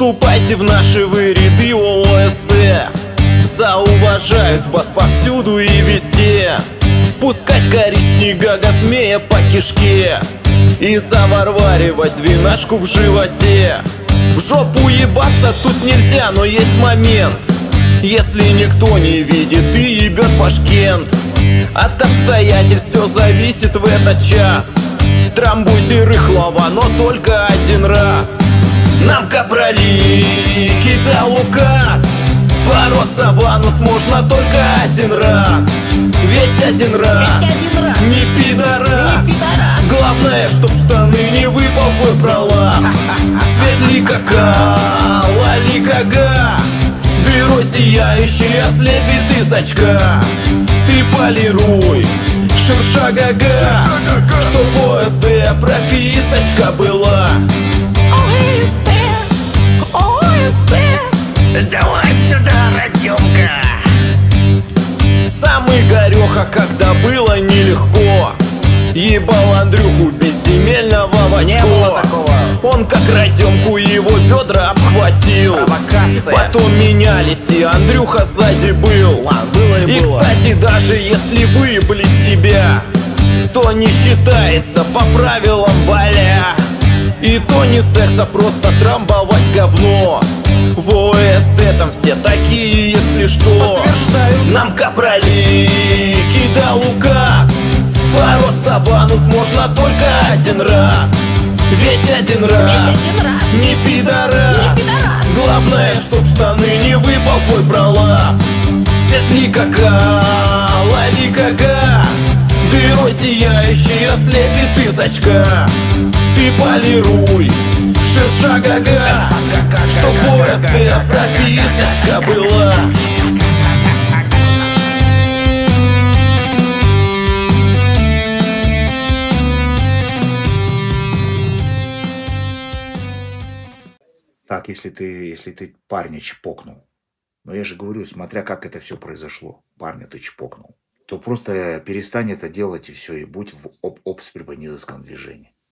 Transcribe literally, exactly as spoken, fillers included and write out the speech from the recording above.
Вступайте в наши вы ряды ОСТ. Зауважают вас повсюду и везде. Пускать коричневого гага змея по кишке и заварваривать двенашку в животе. В жопу ебаться тут нельзя, но есть момент. Если никто не видит и ебет ваш кент. От обстоятельств все зависит в этот час. Трамбуйте рыхлого, но только один раз. Нам капрали кидал указ: бороться в анус можно только один раз. Ведь один раз, Ведь один раз. не пидорас. Не пидорас. Главное, чтоб в штаны не выпал твой пролап. Светли кака, лали кага, дырой сияющий ослепит из очка. Ты полируй, шерша гага, чтоб в ОСТ прописочка была. ОСТ, ОСТ. Давай сюда, Родёмка. Самый гореха, когда было нелегко, ебал Андрюху безземельного в Не было очко. такого. Он как Родёмку его бедра обхватил. Провокация. Потом менялись, и Андрюха сзади был. Ладно, было и И было. кстати, даже если выебли себя, то не считается по правилам боля. И то не секс, а просто трамбовать говно. В ОСТ там все такие, если что. Подтверждаю. Нам капрали кидал указ: бороться в анус можно только один раз. Ведь один раз, один раз. не пидорас. Не пидорас. Главное, чтоб в штаны не выпал твой пролапс. Светли кака, лови кага, дырой сияющий ослепит из очка. Ты полируй, шерша гага, чтоб в ОСТ прописочка была. Так, если ты, если ты парня чпокнул, но я же говорю, смотря как это все произошло, парня ты чпокнул, то просто перестань это делать и все, и будь в оп-опс при низком движении.